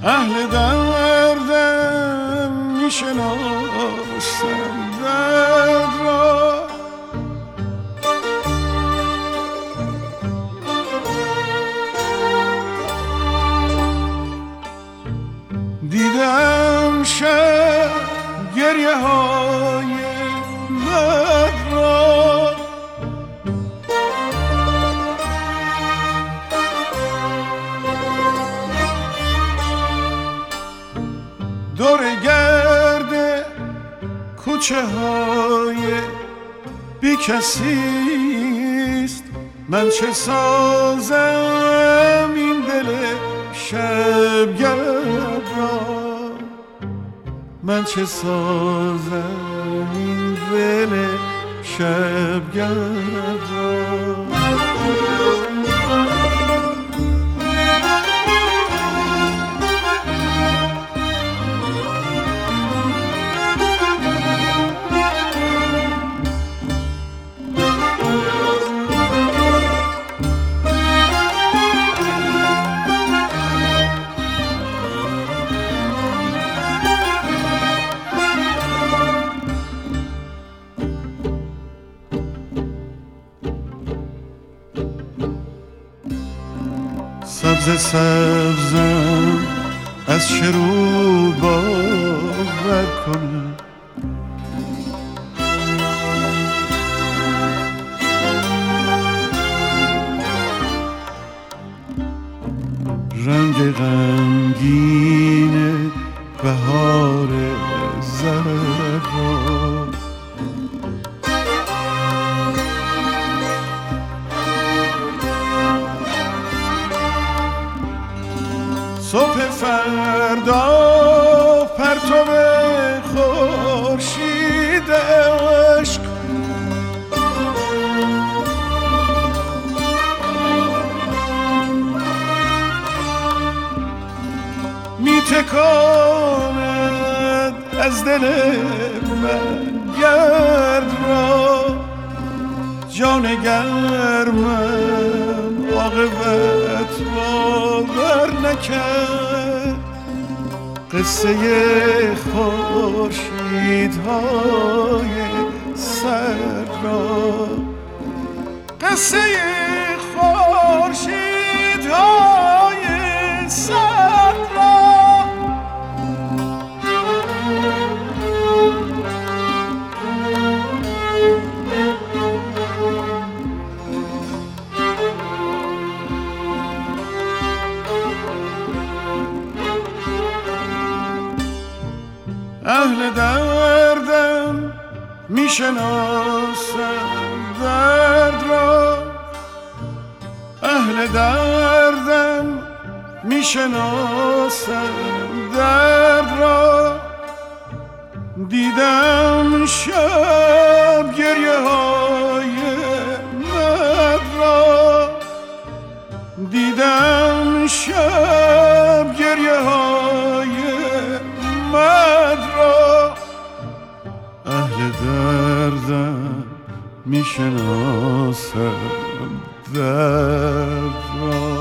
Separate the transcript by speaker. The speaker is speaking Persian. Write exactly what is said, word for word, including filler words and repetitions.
Speaker 1: اهل دردم میشناسم درد را، دیدم شب گریه های مرد را، دور گرد کوچه های بی کسیست، من چه سازم این دل شبگرد را، من چه سازم این دل شبگرد را. سبز سبزم از چه رو باور کنم، رنگ غمگین بهار زرد را، صبح فردا پرتو خورشید عشق، می تکاند از دل من گرد را، جان گرمم عاقبت باور نکرد، قصه خورشیدهای سر را، قصه خورشیدهای سر را. اهل دردم میشناسم درد را، اهل دردم میشناسم درد را، دیدم شب گریه های مرد را، دیدم شب گریه های مرد را، اهل دردم میشناسم درد را.